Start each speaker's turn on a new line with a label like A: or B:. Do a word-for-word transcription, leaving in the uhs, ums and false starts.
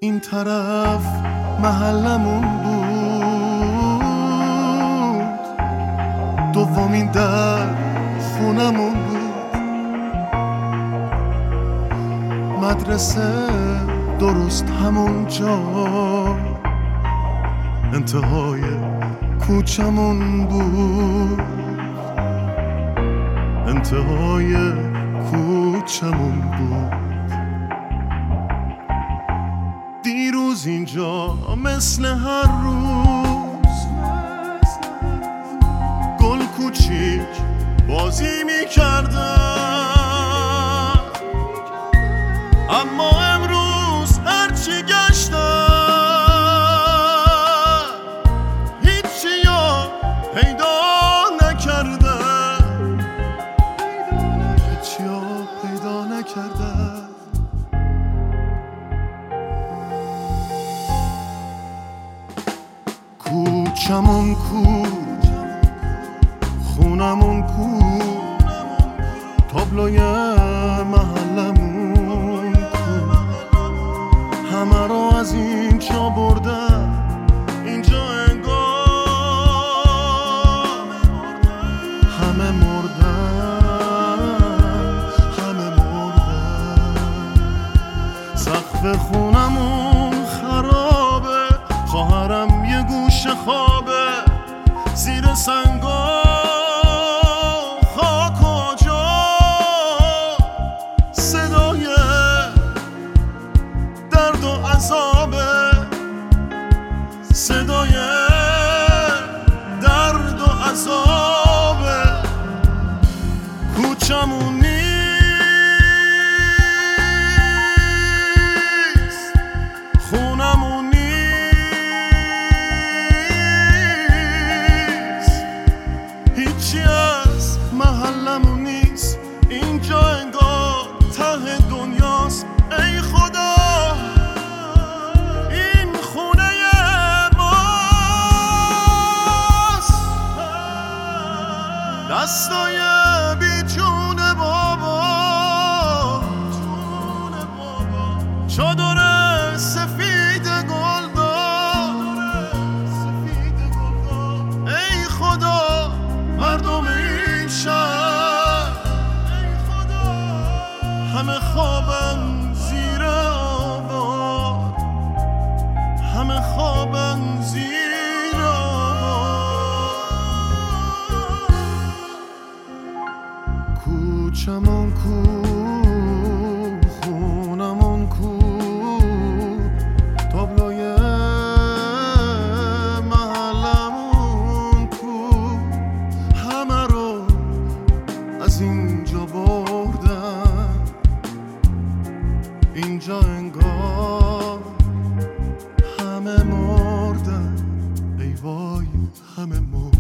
A: این طرف محلمون بود، دومین در خونمون بود، مدرسه درست همون جا انتهای کوچمون بود، انتهای کوچمون بود. دیروز اینجا مثل هر روز گل کوچیک بازی میکردن، اما امروز هرچی گشتن هیچی یا پیدا نکردن، هیچی یا پیدا نکردن. کوچمون کو، خونمون کو، تابلوی محلمون کو، همه رو از اینجا بردن اینجا انگار همه مردن، همه مردن. سقف خونمون خرابه، خواهرم یه گوشه خوابه زیر سنگا خاک و جا، صدای درد و عذابه، صدای درد و عذابه. کوچمون نیست، خونمون نیست، هیچی از محلمون نیست، اینجا انگار ته دنیاست. ای خدا این خونه ماست، دستای بی جون بابا، چادر سفید گل دار. ای خدا مردم این شهر همه خوابن زیر آباد، همه خوابن زیر آباد. کوچمون کو، خونمون کو، تابلوی محلمون کو، همه رو از اینجا بردن اینجا انگار همه مردن. ای وای همه مردن.